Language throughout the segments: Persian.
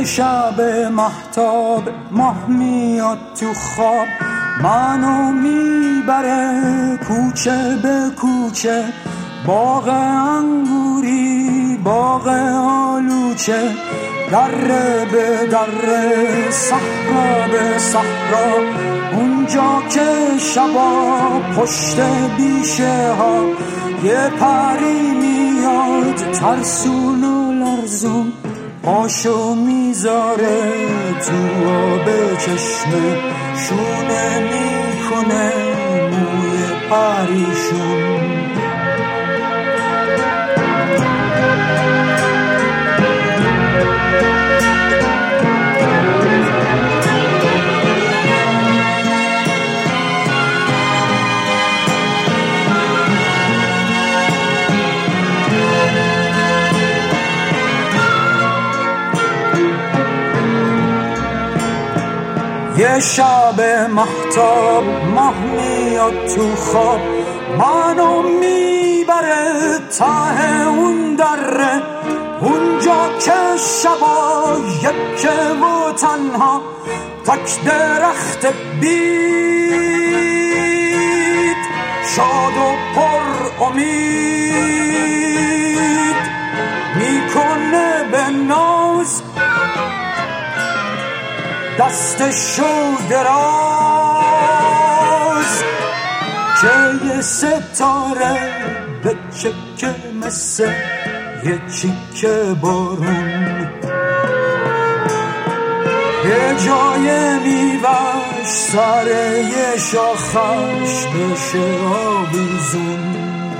شب مهتاب ماه میاد تو خواب، منو میبره کوچه به کوچه، باغ انگوری باغ آلوچه، دره به دره صحرا به صحرا، اونجا که شبا پشت بیشه ها یه پری میاد ترسون و لرزون، پاشو میذاره تو آب چشمه، شونه میکنه موی پریشون. یه شب مهتاب ماه میاد تو خواب، منو میبره ته اون دره، اونجا که شبا یکه و تنها، تک درخت بید شاد و پر امید، میکنه به ناز دستشو دراز، که یه ستاره به چکه مثل یه چیکه بارون، یه جای میوش سر یه شاخش بشه آویزون.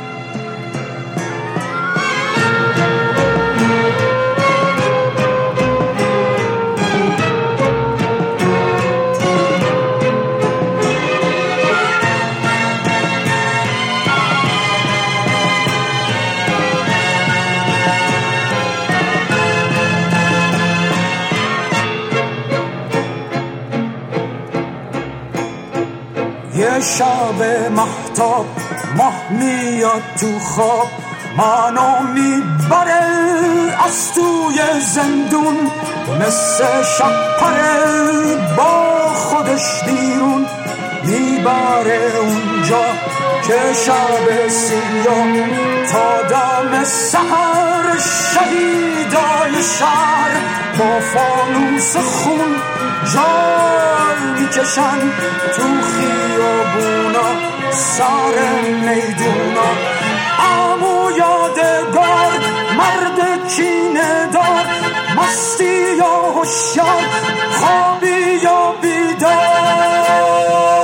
یه شب مهتاب ماه میاد تو خواب، منو میبره از توی زندون، مثل شپره با خودش بیرون، میبره اونجا که شب سیاه تا دم سحر، شهیدای شهر با فانوس خون جال میکشن تو خیابونا سر میدونا. عمو یادگار مرد کینه دار، مستی یا هوشیار خوابی یا بیدار،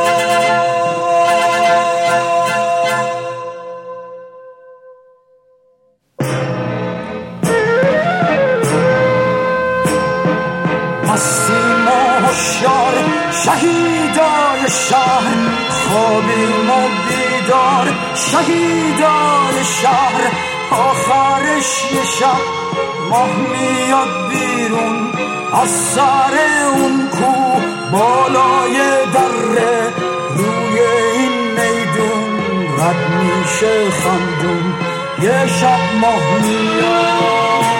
مستی ما هوشیار شهیدای شهر، خوابیم و بیدار شهیدای شهر. آخرش یه شب ماه میاد بیرون از سر اون کو بالای دره، روی این میدون رد میشه خندون. یه شب ماه میاد